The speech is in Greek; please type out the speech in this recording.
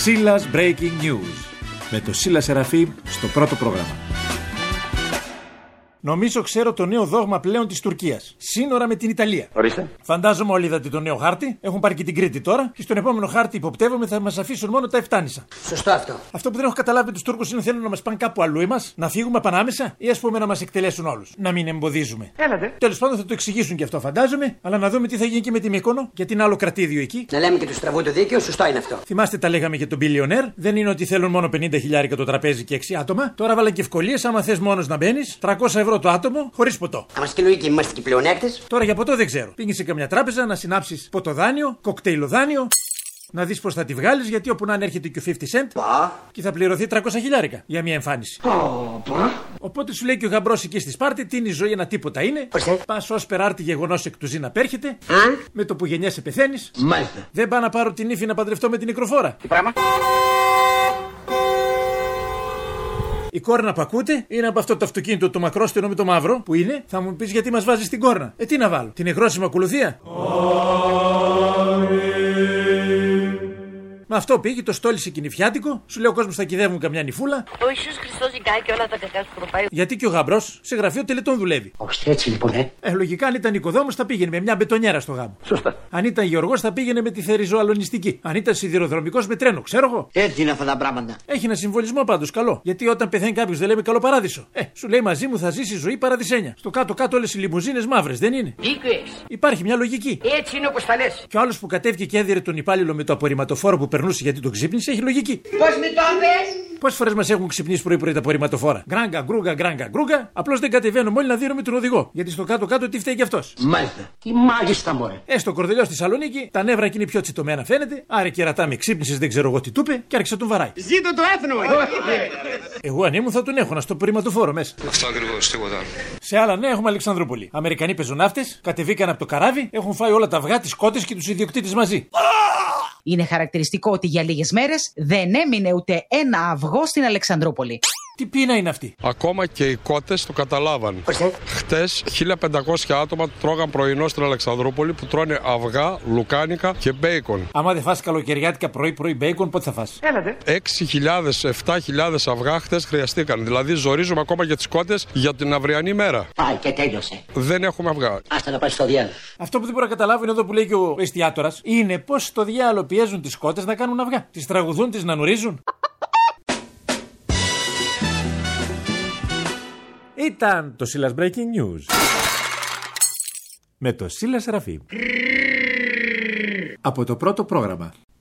Σίλας Breaking News. Με το Σίλα Σεραφείμ στο πρώτο πρόγραμμα. Νομίζω ξέρω το νέο δόγμα πλέον της Τουρκίας. Σύνορα με την Ιταλία. Ορίστε. Φαντάζομαι όλοι είδατε το νέο χάρτη. Έχουν πάρει και την Κρήτη τώρα. Και στον επόμενο χάρτη υποπτεύομαι θα μας αφήσουν μόνο τα Εφτάνησα. Σωστό αυτό. Αυτό που δεν έχω καταλάβει με τους Τούρκους είναι θέλουν να μας πάνε κάπου αλλού εμάς, να φύγουμε πανάμεσα ή ας πούμε να μας εκτελέσουν όλους. Να μην εμποδίζουμε. Έλατε. Τέλος πάντων θα το εξηγήσουν και αυτό φαντάζομαι, αλλά να δούμε τι θα γίνει και με τη Μύκονο, γιατί είναι άλλο κρατήδιο εκεί. Να λέμε και του στραβού το δίκαιο, σωστό είναι αυτό. Θυμάστε τα λέγαμε για τον billionaire. Δεν είναι ότι θέλουν μόνο 50.000 το τραπέζι και 6 άτομα. Τώρα βάλαν και ευκολίες άμα θες μόνος να μπαίνεις. 300 ευρώ το άτομο, χωρίς ποτό. Άμα και λογική, είμαστε και πλεονέκτες. Τώρα για ποτό δεν ξέρω. Πήγαινε σε καμιά τράπεζα να συνάψεις ποτοδάνιο, κοκτέιλοδάνιο. Να δεις πώς θα τη βγάλεις, γιατί όπου να έρχεται και ο 50 cent και θα πληρωθεί 300.000 για μια εμφάνιση. Οπότε σου λέει και ο γαμπρός εκεί στη Σπάρτη, τι είναι η ζωή, ένα τίποτα είναι. Πας ως περάρτη γεγονός εκ του ζήν απέρχεται. Με το που γεννιέσαι πεθαίνεις. Μάλιστα. Δεν πάω να πάρω την ύφη να παντρευτώ με την νεκροφόρα. Τι πράγμα. Η κόρνα που ακούτε είναι από αυτό το αυτοκίνητο το μακρόστενο με το μαύρο που είναι. Θα μου πεις γιατί μας βάζεις την κόρνα. Τι να βάλω, την εγρόσιμη ακολουθία. Με αυτό πήγε, το στόλισε κινηφιάτικο. Σου λέει ο κόσμος θα κυδεύουν καμιά νυφούλα. Ο Ιησούς Χριστός ζητάει και όλα τα κακά σου προπάει. Γιατί και ο γαμπρός σε γραφείο τελετών δουλεύει. Όχι έτσι λοιπόν, Λογικά αν ήταν οικοδόμος θα πήγαινε με μια μπετονιέρα στο γάμο. Σωστά. Αν ήταν γεωργός θα πήγαινε με τη θεριζοαλωνιστική. Αν ήταν σιδηροδρομικός με τρένο, ξέρω εγώ. Έτσι είναι αυτά τα πράγματα. Έχει ένα συμβολισμό πάντως καλό. Γιατί όταν πεθαίνει κάποιος δεν λέμε καλό παράδεισο. Σου λέει μαζί μου θα ζήσει ζωή παραδεισένια. Στο κάτω-κάτω όλες οι λιμουζίνες μαύρες, δεν είναι. Δίκαιες. Υπάρχει μια λογική. Έτσι είναι όπως τα λες. Και ο άλλος που κατέβηκε και έδιρε τον υπάλληλο με το απορριμματοφόρο που περνούσε γιατί τον ξύπνησε έχει λογική. Πώς με το πες? Πόσες φορές μας έχουν ξυπνήσει πρωί-πρωί τα απορριμματοφόρα. Γκράγκα, γκρούγκα. Απλώς δεν κατεβαίνουμε όλοι να δίνουμε τον οδηγό. Γιατί στο κάτω-κάτω τι φταίει κι αυτός. Μάλιστα. Τι μάλιστα μωρέ. Στο κορδελιό στη Θεσσαλονίκη τα νεύρα εκεί είναι πιο τσιτωμένα φαίνεται. Άρα κερατά με ξύπνησες, δεν ξέρω εγώ τι του είπε και άρχισε να τον βαράει. Ζήτω το έθνο! Εγώ αν ήμουν θα τον έχω, να στο απορριμματοφόρο μέσα. Αυτό ακριβώς, τίποτα. Σε άλλα νέα έχουμε Αλεξανδρούπολη. Αμερικανοί πεζοναύτες κατεβήκαν από το καράβι, έχουν φάει όλα τα αυγά, τις κότες και τους ιδιοκτήτες μαζί. Είναι χαρακτηριστικό ότι για λίγες μέρες δεν έμεινε ούτε ένα αυγό στην Αλεξανδρούπολη. Τι πείνα είναι αυτή. Ακόμα και οι κότες το καταλάβαν. Χτες 1500 άτομα τρώγαν πρωινό στην Αλεξανδρούπολη που τρώνε αυγά, λουκάνικα και μπέικον. Άμα δεν φας καλοκαιριάτικα πρωί-πρωί μπέικον, πότε θα φας? Έλατε. 6.000-7.000 αυγά χτες χρειαστήκαν. Δηλαδή ζορίζουμε ακόμα για τις κότες για την αυριανή μέρα. Πάει και τέλειωσε. Δεν έχουμε αυγά. Άστα να πάει στο διάλογο. Αυτό που δεν μπορώ να καταλάβω είναι εδώ που λέει και ο εστιατόρας είναι πως στο διάλογο πιέζουν τις κότες να κάνουν αυγά. Τις τραγουδούν, τις να νουρίζουν. Ήταν το Σίλας Breaking News με το Σίλα Σεραφείμ από το πρώτο πρόγραμμα.